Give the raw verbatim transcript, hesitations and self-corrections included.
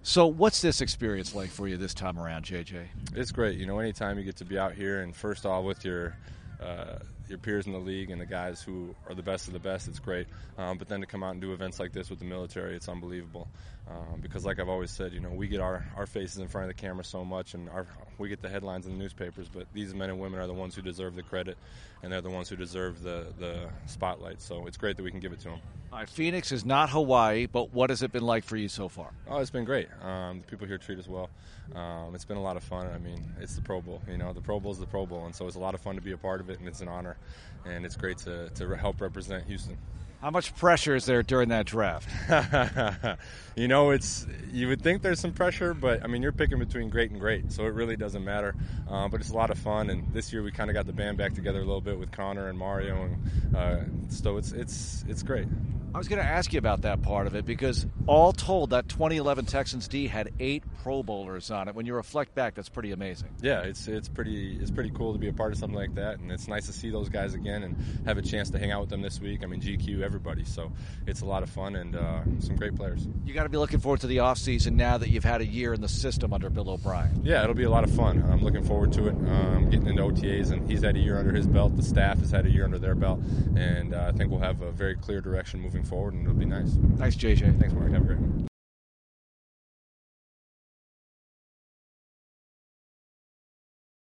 So what's this experience like for you this time around, J J? It's great. You know, anytime you get to be out here and first off with your uh, your peers in the league and the guys who are the best of the best, it's great. Um, but then to come out and do events like this with the military, it's unbelievable. Um, because like I've always said, you know, we get our, our faces in front of the camera so much and our, we get the headlines in the newspapers, but these men and women are the ones who deserve the credit and they're the ones who deserve the, the spotlight. So it's great that we can give it to them. All right, Phoenix is not Hawaii, but what has it been like for you so far? Oh, it's been great. Um, the people here treat us well. Um, it's been a lot of fun. I mean, it's the Pro Bowl. You know, the Pro Bowl is the Pro Bowl, and so it's a lot of fun to be a part of it, and it's an honor, and it's great to, to help represent Houston. How much pressure is there during that draft? You know, it's you would think there's some pressure, but, I mean, you're picking between great and great, so it really doesn't matter. Um, but it's a lot of fun, and this year we kind of got the band back together a little bit with Connor and Mario, and uh, so it's it's it's great. I was going to ask you about that part of it because all told, that twenty eleven Texans D had eight Pro Bowlers on it. When you reflect back, that's pretty amazing. Yeah, it's it's pretty it's pretty cool to be a part of something like that, and it's nice to see those guys again and have a chance to hang out with them this week. I mean, G Q, everybody, so it's a lot of fun and uh, some great players. You got to be looking forward to the offseason now that you've had a year in the system under Bill O'Brien. Yeah, it'll be a lot of fun. I'm looking forward to it. Um, getting into O T As, and he's had a year under his belt. The staff has had a year under their belt, and uh, I think we'll have a very clear direction moving forward, and it'll be nice. Thanks, J J. Thanks, Mark. Have a great one.